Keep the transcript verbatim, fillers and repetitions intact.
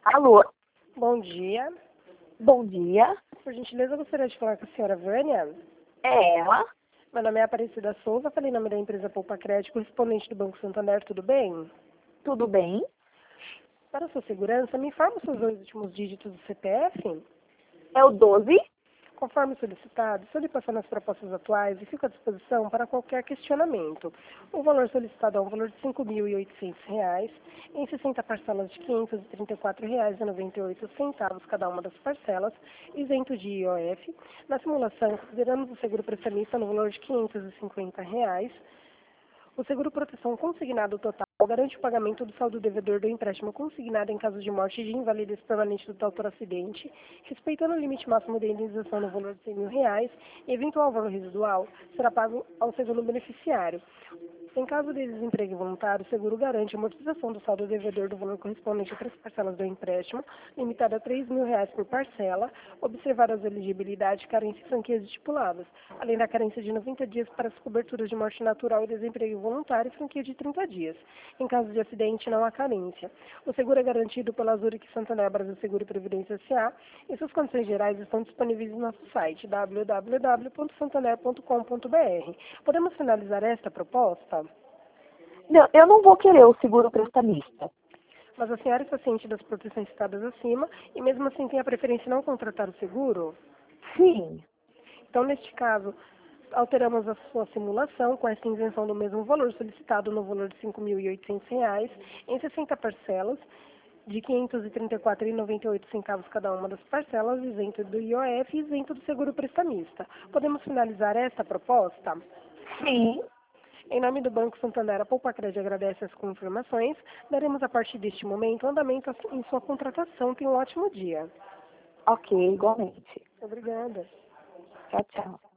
Alô, Bom dia. bom dia. Por gentileza, eu gostaria de falar com a senhora Vânia. É ela? Meu nome é Aparecida Souza, falei em nome da empresa Poupa Crédito, correspondente do Banco Santander, tudo bem? Tudo bem? Para sua segurança, me informa os seus dois últimos dígitos do C P F. É o doze? Conforme solicitado, estou lhe passando as propostas atuais e fico à disposição para qualquer questionamento. O valor solicitado é um valor de cinco mil e oitocentos reais, em sessenta parcelas de quinhentos e trinta e quatro reais e noventa e oito centavos cada uma das parcelas, isento de I O F. Na simulação, consideramos o seguro prestamista no valor de quinhentos e cinquenta reais. O seguro proteção consignado total garante o pagamento do saldo devedor do empréstimo consignado em caso de morte e de invalidez permanente do tal por acidente, respeitando o limite máximo de indenização no valor de cem mil reais, e eventual valor residual será pago ao segundo beneficiário. Em caso de desemprego voluntário, o seguro garante a amortização do saldo devedor do valor correspondente a três parcelas do empréstimo, limitada a três mil reais por parcela, observar as elegibilidade, carência e franquias estipuladas, além da carência de noventa dias para as coberturas de morte natural e desemprego voluntário e franquia de trinta dias. Em caso de acidente, não há carência. O seguro é garantido pela Zurich Santander Brasil Seguro e Previdência S A e suas condições gerais estão disponíveis no nosso site w w w ponto santander ponto com ponto b r. Podemos finalizar esta proposta? Não, eu não vou querer o seguro prestamista. Mas a senhora está ciente das proteções citadas acima e mesmo assim tem a preferência em não contratar o seguro? Sim. Então, neste caso, alteramos a sua simulação com essa isenção do mesmo valor solicitado no valor de cinco mil e oitocentos reais em sessenta parcelas de quinhentos e trinta e quatro reais e noventa e oito centavos cada uma das parcelas, isento do I O F e isento do seguro prestamista. Podemos finalizar esta proposta? Sim. Em nome do Banco Santander, a Poupa Crédito agradece as confirmações. Daremos a partir deste momento andamento em sua contratação. Tenha um ótimo dia. Ok, igualmente. Obrigada. Tchau, tchau.